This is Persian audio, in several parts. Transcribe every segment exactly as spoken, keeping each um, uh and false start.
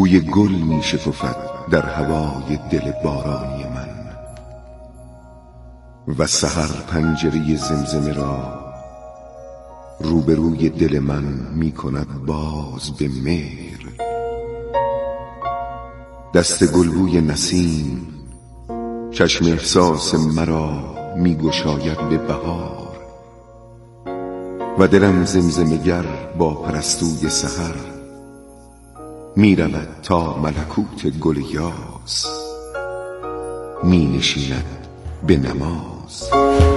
بوی گل می شکفد در هوای دل بارانی من و سحر پنجره زمزمه را روبروی دل من می کند باز به مهر. دست گلبوی نسیم چشم احساس مرا می گشاید به بهار و دلم زمزمه‌گر با پرستوی سحر می رود تا ملکوت گل یاس می نشیند به نماز.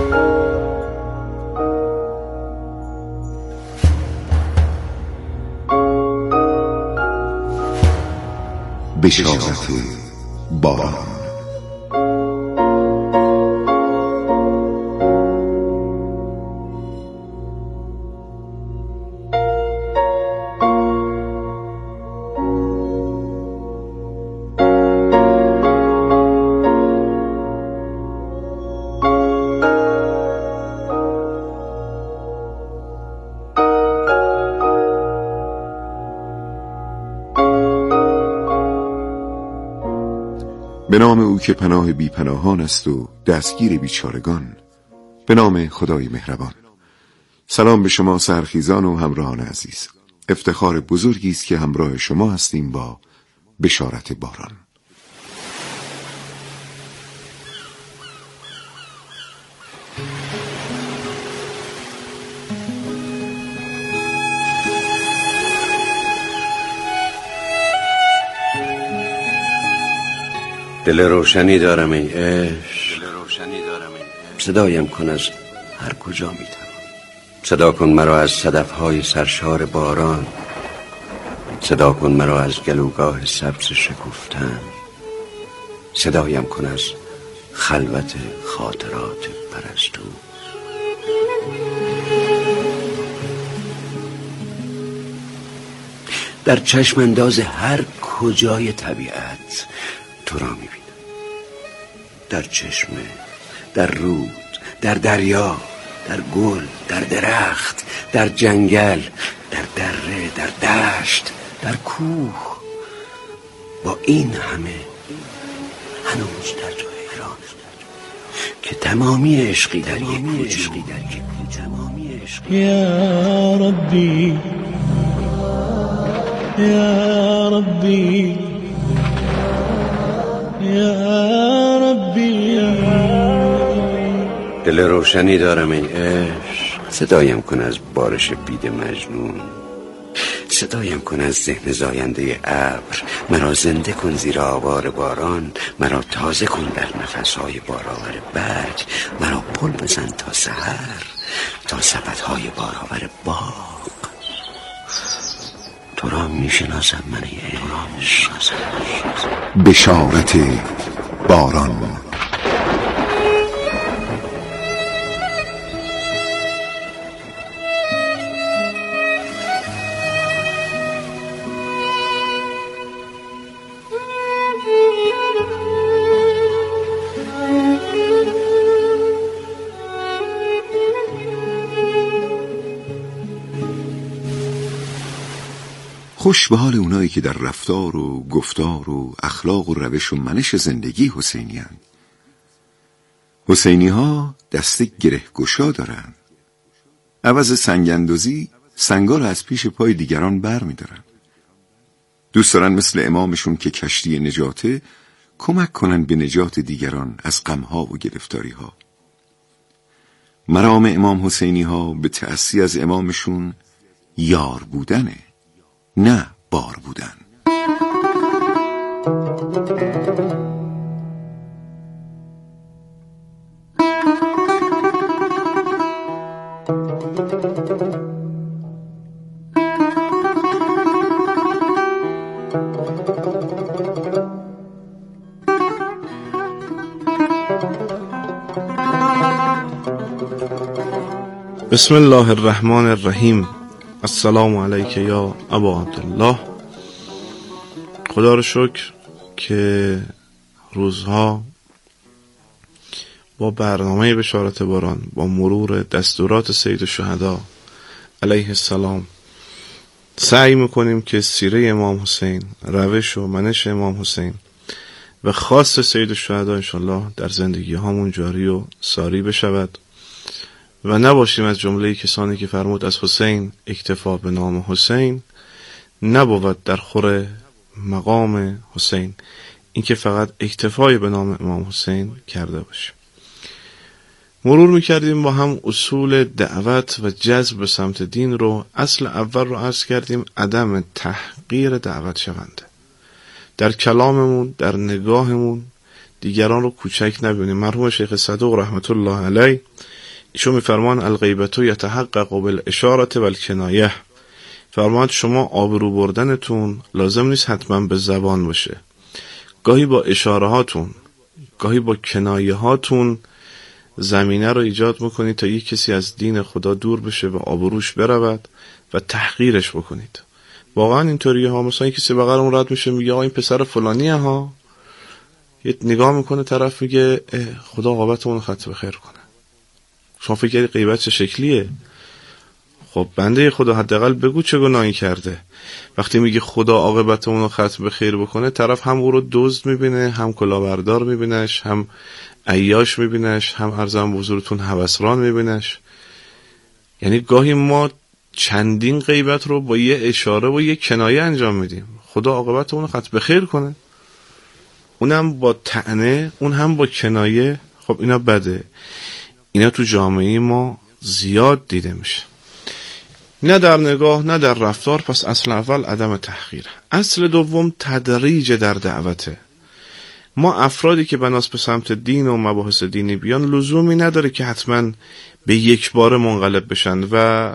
بشارت باران. به نام او که پناه بی پناهان است و دستگیر بیچارگان، به نام خدای مهربان. سلام به شما سرخیزان و همراهان عزیز. افتخار بزرگی است که همراه شما هستیم با بشارت باران. دل روشنی دارم ای عشق، صدایم کن از هر کجا می توان. صدا کن مرا از صدفهای سرشار باران، صدا کن مرا از گلوگاه سبز شکفتن، صدایم کن از خلوت خاطرات پرستو. در چشم انداز هر کجای طبیعت تو را می بینم. در چشمه، در رود، در دریا، در گل، در درخت، در جنگل، در دره، در دشت، در کوه. با این همه هنوز در تو حیران که تمامی عشقی در یک وجود. یا ربی یا ربی یا ربی. دل روشنی دارم ای عشق، صدایم کن از بارش بید مجنون، صدایم کن از ذهن زاینده ابر. مرا زنده کن زیر آوار باران، مرا تازه کن در نفسهای بارآور برگ، مرا پل بزن تا سحر، تا سبدهای بارآور باغ. تو را میشناسم من ای عشق. بشارت باران. خوش به حال اونایی که در رفتار و گفتار و اخلاق و روش و منش زندگی حسینی هن. حسینی ها دست گره گشا دارن. عوض سنگندازی سنگا رو از پیش پای دیگران بر می دارن. دوست دارن مثل امامشون که کشتی نجاته کمک کنن به نجات دیگران از غمها و گرفتاری ها. مرام امام حسینی ها به تأسی از امامشون یار بودنه، نه بار بودن. بسم الله الرحمن الرحیم. السلام علیک یا ابا عبدالله. خدا رو شکر که روزها با برنامه بشارت باران، با مرور دستورات سید الشهدا علیه السلام سعی میکنیم که سیره امام حسین، روش و منش امام حسین و خاص سید الشهدا انشالله در زندگی هامون جاری و ساری بشود و نباشیم از جمله کسانی که فرمود از حسین اکتفا به نام حسین نبود در خور مقام حسین، این که فقط اکتفای به نام امام حسین کرده باشیم. مرور میکردیم با هم اصول دعوت و جذب به سمت دین رو. اصل اول رو عرض کردیم عدم تحقیر دعوت شونده. در کلاممون، در نگاهمون دیگران رو کوچک نبینیم. مرحوم شیخ صدوق رحمت الله علیه ایشون میفرمان الغیبت یتحقق بالاشاره والکنایه، فرمان شما آبرو بردنتون لازم نیست حتما به زبان باشه، گاهی با اشاره هاتون، گاهی با کنایه هاتون زمینه رو ایجاد میکنید تا یک کسی از دین خدا دور بشه و آبروش برود و تحقیرش بکنید. واقعا اینطوریه ها. مثلا کسی بغلمون رد میشه میگه آقا این پسر فلانیه ها، یه نگاه میکنه طرف میگه خدا عاقبتمون رو خط بخیر کنه. شما فکر کردی غیبت چه شکلیه؟ خب بنده خدا حداقل بگو چه گناهی کرده. وقتی میگه خدا عاقبتمون رو خط بخیر بکنه، طرف هم او رو دزد میبینه، هم کلاهبردار میبینش، هم عیاش میبینش، هم ارزم بزرگتون هوسران میبینش. یعنی گاهی ما چندین غیبت رو با یه اشاره و یه کنایه انجام میدیم. خدا عاقبتمون رو خط بخیر کنه، اونم با طعنه، اون هم با کنایه. خب اینا بده. اینا تو جامعه ما زیاد دیده میشه، نه در نگاه نه در رفتار. پس اصل اول عدم تحقیر. اصل دوم تدریج در دعوته. ما افرادی که بناس به سمت دین و مباحث دینی بیان لزومی نداره که حتما به یک بار منقلب بشن و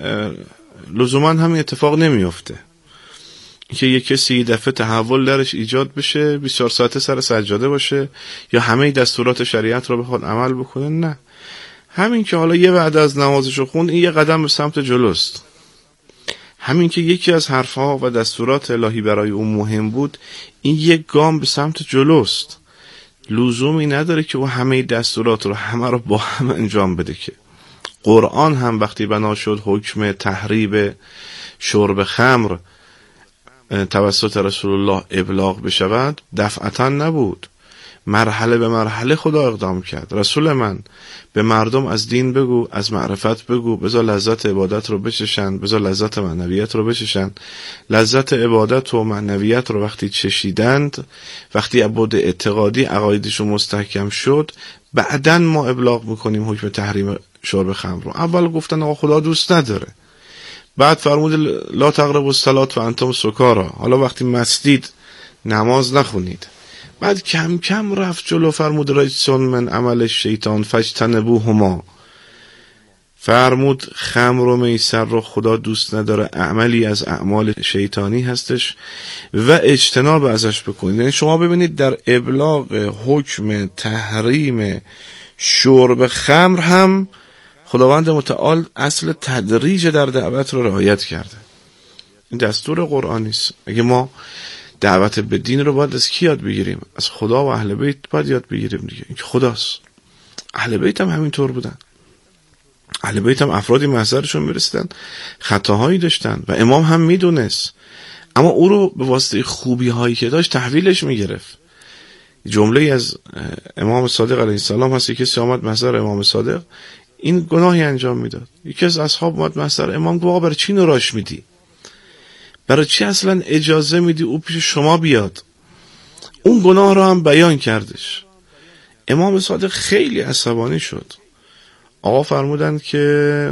لزوما هم اتفاق نمیفته که یک کسی یه دفعه تحول درش ایجاد بشه، بیست و چهار ساعته سر سجاده باشه یا همه دستورات شریعت رو بخواد عمل بکنه. نه، همین که حالا یه بعد از نمازشو خوند، این یه قدم به سمت جلوست. همین که یکی از حرفها و دستورات الهی برای اون مهم بود، این یک گام به سمت جلوست. لزومی نداره که او همه دستورات رو همه رو با هم انجام بده. که قرآن هم وقتی بنا شد حکم تحریم شرب خمر توسط رسول الله ابلاغ بشود، دفعتا نبود، مرحله به مرحله خدا اقدام کرد. رسول من به مردم از دین بگو، از معرفت بگو، بذار لذت عبادت رو بچشن، بذار لذت معنویت رو بچشن. لذت عبادت و معنویت رو وقتی چشیدند، وقتی عبود اعتقادی عقایدشون مستحکم شد، بعدن ما ابلاغ میکنیم حکم تحریم شرب خمر رو. اول گفتن آقا خدا دوست نداره، بعد فرمود لا تقربوا الصلاة و انتم سکارا، حالا وقتی مستید نماز نخونید. بعد کم کم رفت جلو، فرمود رجسون من عمل شیطان فاجتنبوهما، فرمود خمر و میسر رو خدا دوست نداره، عملی از اعمال شیطانی هستش و اجتناب ازش بکنید. یعنی شما ببینید در ابلاغ حکم تحریم شرب خمر هم خداوند متعال اصل تدریج در دعوت رو رعایت کرده. این دستور قرآنی است. اگه ما دعوت به دین رو باید از کی یاد بگیریم؟ از خدا و اهل بیت باید یاد بگیریم دیگه. این که خداست. اهل بیت هم همینطور بودن. اهل بیت هم افرادی محضرشون میرسیدن خطاهایی داشتن و امام هم میدونست، اما او رو به واسطه خوبی هایی که داشت تحویلش میگرفت. جمله از امام صادق علیه السلام هست، کسی آمد محضر امام صادق این گناهی انجام میداد. یکی از اصحاب اومد محضر امام گفت برای چی نوراش میدی؟ برای چی اصلا اجازه میدی او پیش شما بیاد؟ اون گناه رو هم بیان کردش. امام صادق خیلی عصبانی شد. آقا فرمودند که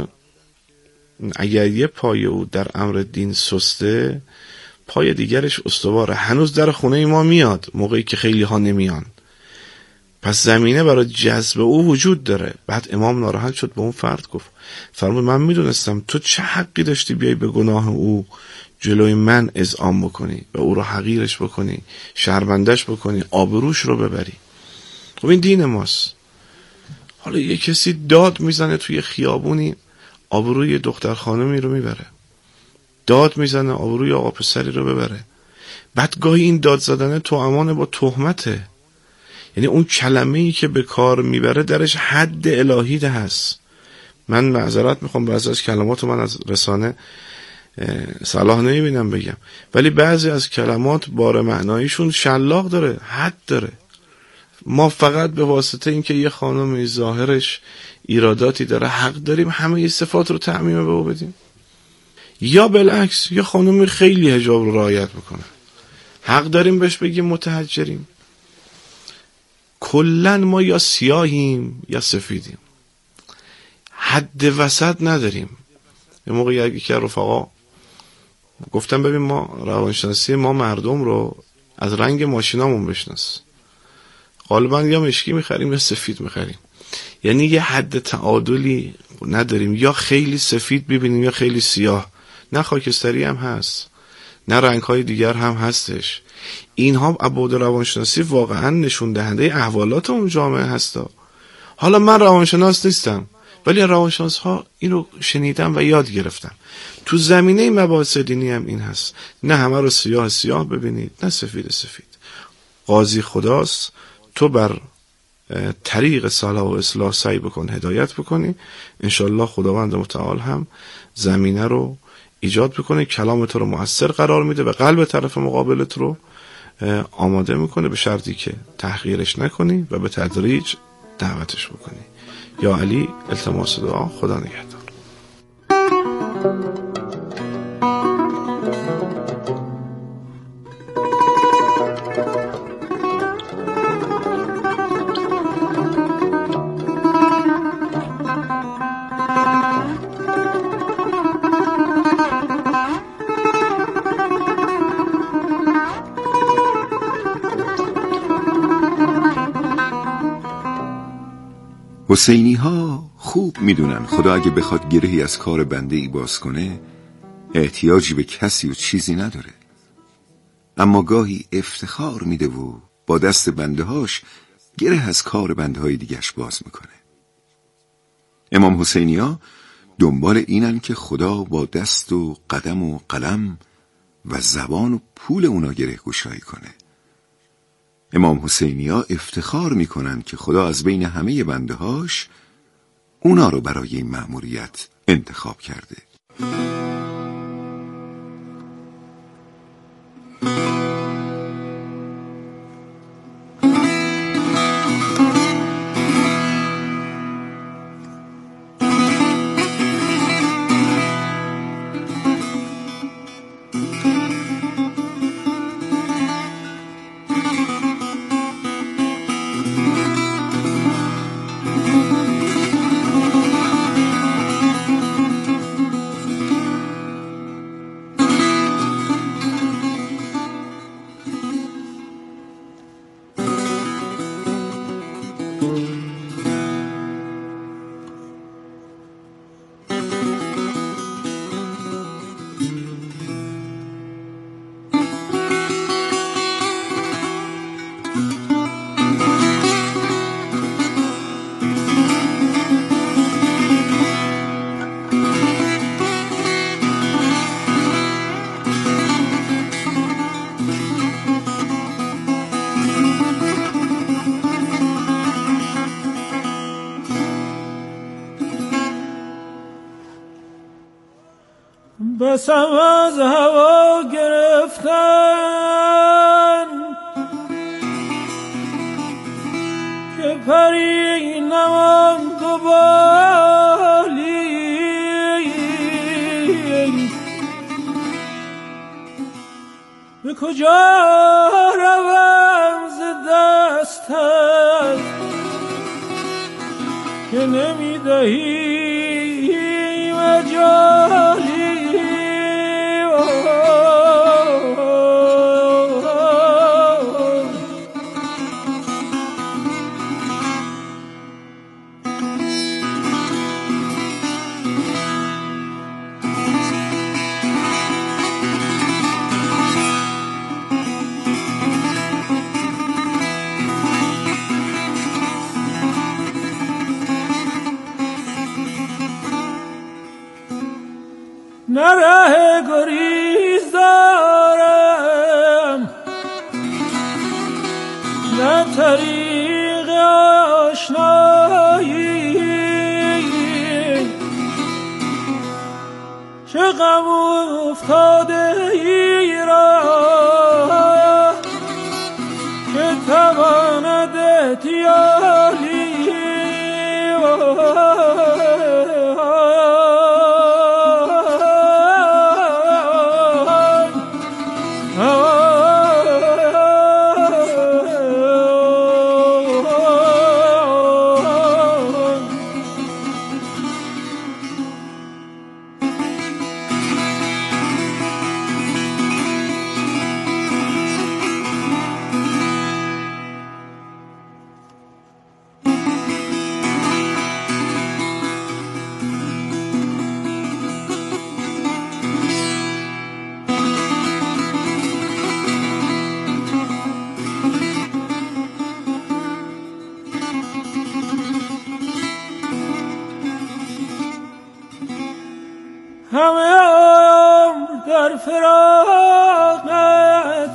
اگر یه پای او در امر دین سسته، پای دیگرش استواره. هنوز در خونه ما میاد موقعی که خیلی ها نمیان، پس زمینه برای جذب او وجود داره. بعد امام ناراحت شد، به اون فرد گفت، فرمود من میدونستم تو چه حقی داشتی بیای به گناه او جلوی من اذعان بکنی و او رو حقیرش بکنی، شرمندش بکنی، آبروش رو ببری. خب این دین ماست. حالا یه کسی داد میزنه توی خیابونی، آبروی دختر خانمی رو میبره، داد میزنه آبروی آقا پسری رو ببره. بعد گاهی این داد زدنه تو امانه با تهمته. یعنی اون کلمه‌ای که به کار میبره درش حد الهی ده هست. من معذرت میخوام بعضی از کلمات من از رسانه صلاح نمیبینم بگم، ولی بعضی از کلمات بار معناییشون شلاق داره، حد داره. ما فقط به واسطه اینکه یه خانم ظاهرش ایراداتی داره حق داریم همه ی صفات رو تعمیم به او بدیم؟ یا بالعکس یه خانم خیلی حجاب رو رعایت میکنه حق داریم بهش بگیم متحجریم؟ کلن ما یا سیاهیم یا سفیدیم، حد وسط نداریم. یه موقع یکی از رفقا گفتم ببین ما روانشناسی ما مردم رو از رنگ ماشینامون بشناس، غالبا یا مشکی میخریم یا سفید میخریم، یعنی یه حد تعادلی نداریم، یا خیلی سفید ببینیم یا خیلی سیاه. نه خاکستری هم هست، نه رنگ‌های دیگر هم هستش. اینها ابعاد روانشناسی واقعا نشون دهنده احوالات اون جامعه هستا. حالا من روانشناس نیستم، ولی روانشناس ها اینو شنیدم و یاد گرفتم. تو زمینه مباحث دینی هم این هست، نه همه رو سیاه سیاه ببینید، نه سفید سفید. قاضی خداست، تو بر طریق صلاح و اصلاح سعی بکن، هدایت بکنی، انشالله خداوند متعال هم زمینه رو ایجاد بکنه، کلام تو رو مؤثر قرار میده و قلب طرف مقابلت رو آماده میکنه، به شرطی که تحقیرش نکنی و به تدریج دعوتش بکنی. یا علی، التماس دعا. خدا نگهدار. حسینی ها خوب میدونن خدا اگه بخواد گرهی از کار بنده ای باز کنه احتیاجی به کسی و چیزی نداره، اما گاهی افتخار میده و با دست بنده هاش گره از کار بنده های دیگرش باز میکنه. امام حسینی ها دنبال اینن که خدا با دست و قدم و قلم و زبان و پول اونا گره گشایی کنه. امام حسینی ها افتخار میکنن که خدا از بین همه بنده هاش اونا رو برای این مأموریت انتخاب کرده. بسم از هوا گرفتن که پری نماند و بالی، به کجا روم ز دستت که نمیدهی مجالی. نه ره گریز دارم، نه طریق آشنایی، چه غم افتاده ای را که تواند اتیالی همه عمر در فراقت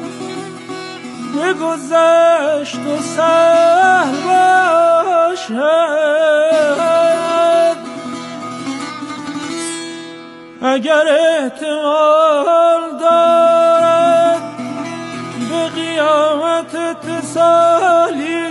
بگذشت و سهل باشد اگر احتمال دارد به قیامت اتصالی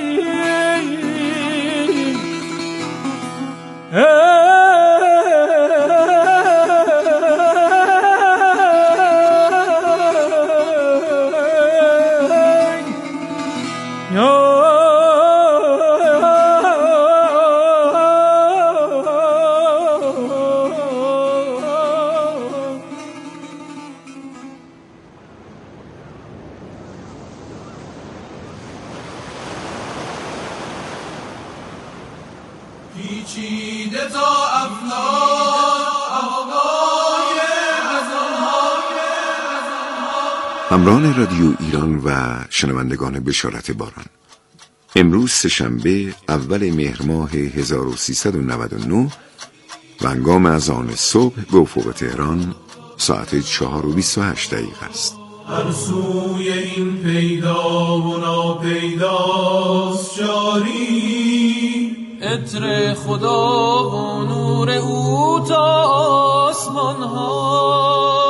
پیچیده تا افلاک آقای ازانهای همراهان رادیو ایران و شنوندگان بشارت باران، امروز سه‌شنبه اول مهر ماه هزار و سیصد و نود و نه و هنگام اذان صبح به افق تهران ساعت چهار و بیست و هشت دقیقه است. هر سوی این پیدا و ناپیداست جاری عطر خدا و نور او تا آسمان ها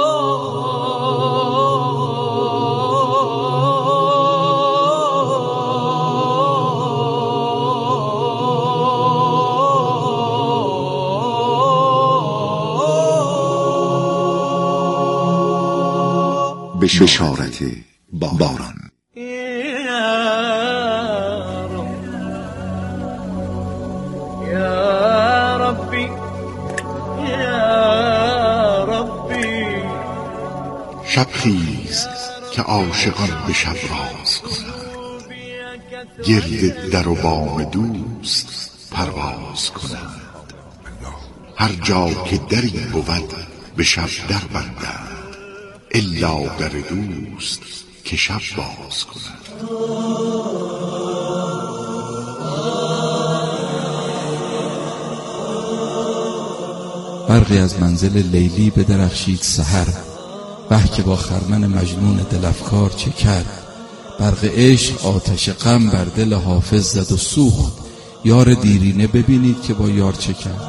بشارت باران. شب خیز که عاشقان به شب راز کنند، گرد در و بام دوست پرواز کنند. هر جا که دری بود به شب در بندند، الا در دوست که شب باز کنند. برقی از منزل لیلی بدرخشید سحر، وه که با خرمن مجنون دل افکار چه کرد. برق عشق آتش غم بر دل حافظ زد و سوخت، یار دیرینه ببینید که با یار چه کرد.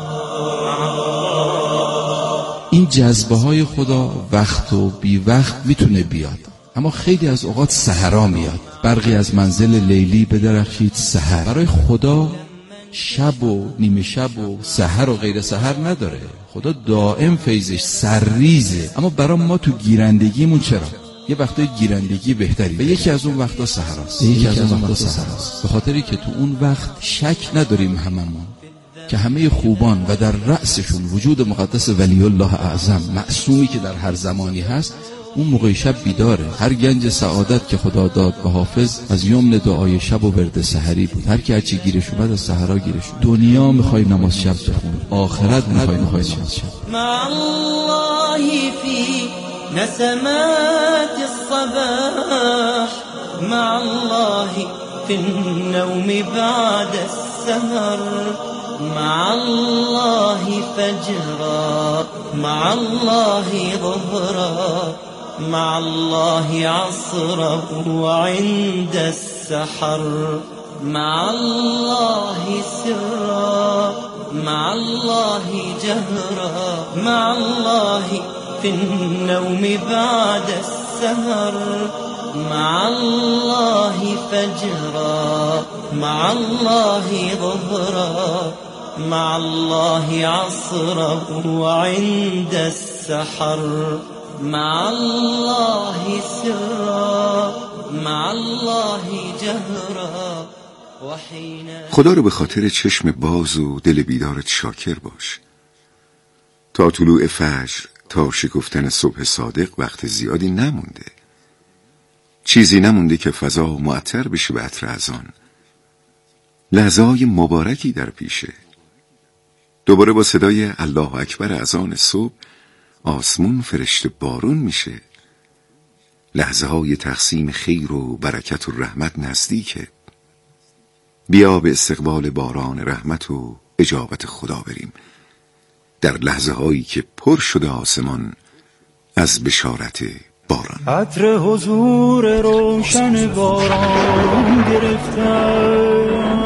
این جذبه های خدا وقت و بی وقت میتونه بیاد، اما خیلی از اوقات سحرا میاد. برقی از منزل لیلی بدرخشید سحر. برای خدا شب و نیمه شب و سحر و غیر سحر نداره. خدا دائم فیضش سرریزه. اما برای ما تو گیرندگیمون چرا؟ یه وقتای گیرندگی بهتری و یکی از اون وقتا سحراست. یکی از اون وقتا سحراست به خاطری که تو اون وقت شک نداریم هممون که همه خوبان و در رأسشون وجود مقدس ولی الله اعظم معصومی که در هر زمانی هست، اون موقع شب بیداره. هر گنج سعادت که خدا داد به حافظ از یمن دعای شب و ورد سحری بود. هر کی هرچی گیرش اومد از سحرا گیرش اومد. دنیا میخوای نماز شب بخونی، آخرت میخوای نماز شب. مع الله فی نسمات الصباح، مع الله فی النوم بعد السهر، مع الله فجرا، مع الله ظهرا، مع الله عصرا وعند السحر، مع الله سرا، مع الله جهرا مع الله في النوم بعد السهر مع الله فجرا مع الله ظهرا مع الله عصرا وعند السحر مع الله سرا مع الله جهرا وحين. خدا رو به خاطر چشم باز و دل بیدارت شاکر باش. تا طلوع فجر، تا شکفتن صبح صادق وقت زیادی نمونده. چیزی نمونده که فضا معطر بشه به عطر اذان. لحظه‌های مبارکی در پیشه. دوباره با صدای الله اکبر اذان صبح آسمون فرشته بارون میشه. لحظه‌های تقسیم خیر و برکت و رحمت نزدیکه. بیا به استقبال باران رحمت و اجابت خدا بریم، در لحظه هایی که پر شده آسمان از بشارت باران. عطر حضور روشن باران گرفتم،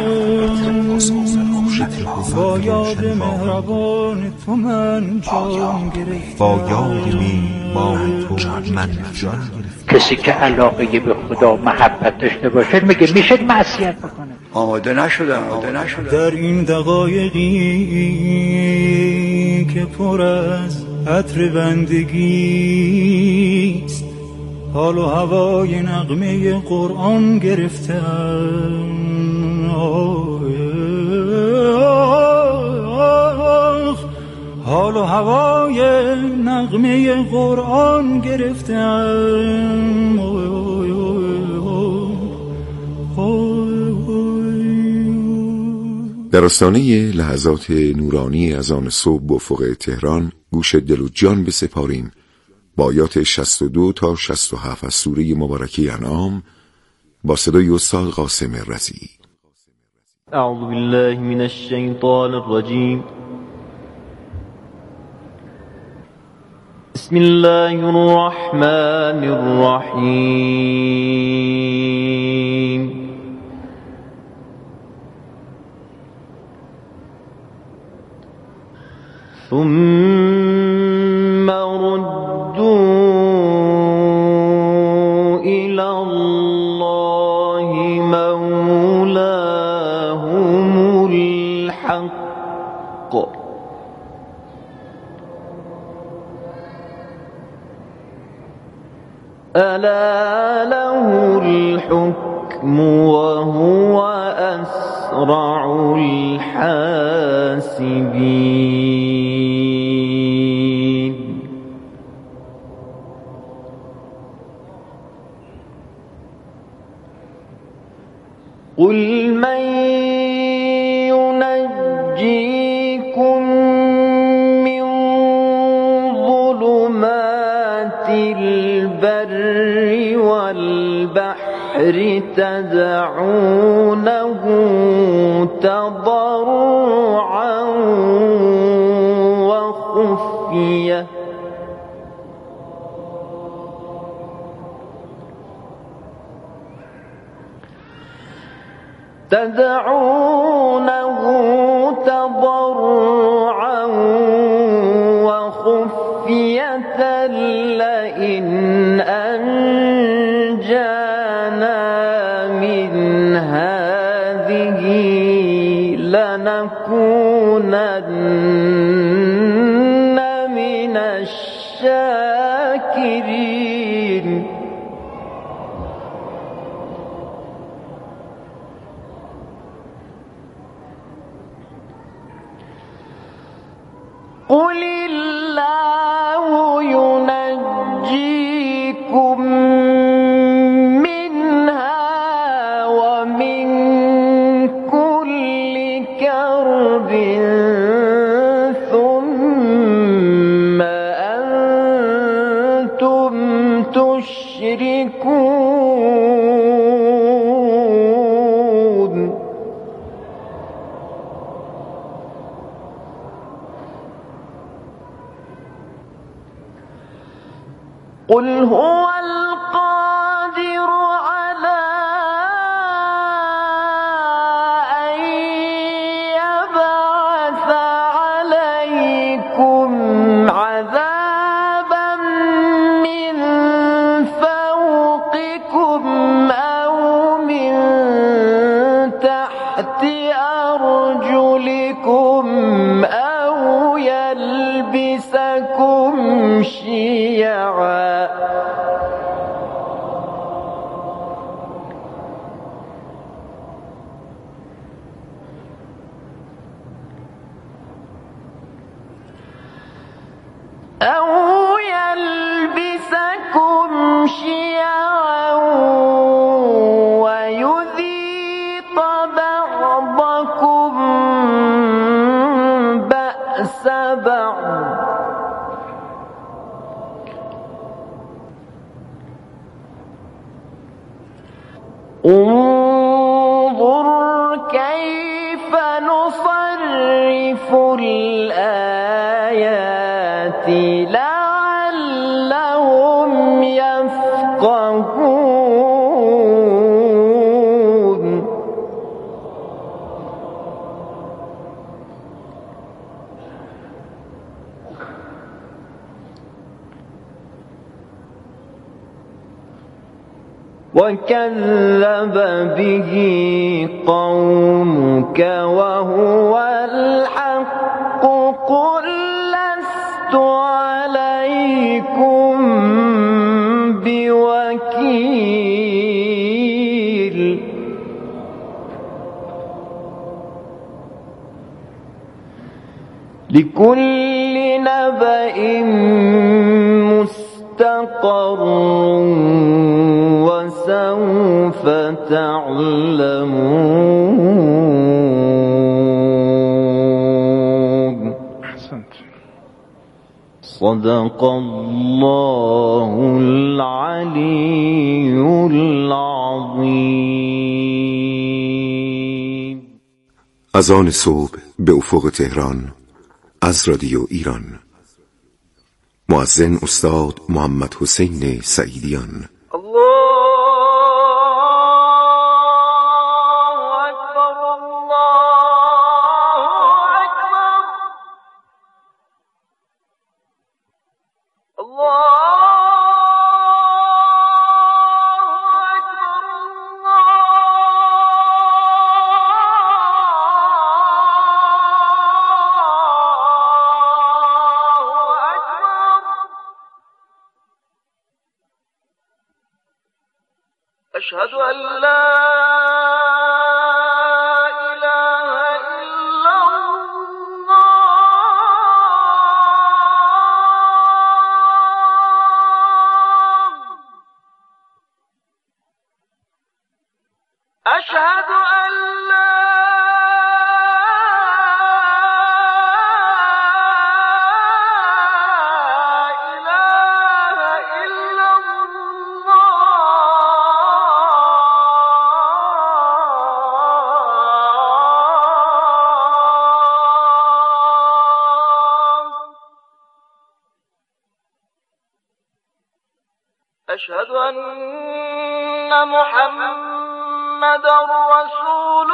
با یاد مهربان تو من جان گرفتم، با یاد میهمان تو من جان گرفتم. کسی که علاقه به خدا محبت داشته باشه میگه میشه معصیت بکنه. آماده نشدم آماده نشدم در این دقایقی که پر از عطر بندگیست، حال و هوای نغمه قرآن گرفتم. حال و هوای نغمه قرآن گرفتم. در آستانه لحظات نورانی از آن صبح به افق تهران گوش دل و جان بسپاریم با آیات شصت و دو تا شصت و هفت از سوره مبارکه انعام با صدای استاد قاسم رضی. اعوذ بالله من الشیطان الرجیم. بسم الله الرحمن الرحیم. ثم ردوا إلى الله مولاهم الحق ألا له الحكم وهو أسرع الحاسبين. قل من ينجيكم من ظلمات البر والبحر تدعونه تضرعا وخفية تدعونه تضرعا وخفية لئن أنجانا من هذه لنكونن من الشاكرين. قل الله ينجيكم منها ومن كل كرب ثم أنتم تشركون. قل هو القادر على أن يبعث عليكم بأرجلكم أو يلبسكم شيعا أو يلبسكم شيعا ويذيق بعضكم بأس بعض انظر كيف نصرف الآيات لعلهم يفقهون وكذب به قومك وهو الحق قل لست عليكم بوكيل لكل نبأ مستقر وسوف تعلمون. أحسنت. صدق الله العلي العظيم. از آن صبح به افق تهران از رادیو ایران. مؤذن استاد محمد حسین سعیدیان. أشهد أن لا إله إلا الله. أشهد أن لا أشهد أن محمد رسول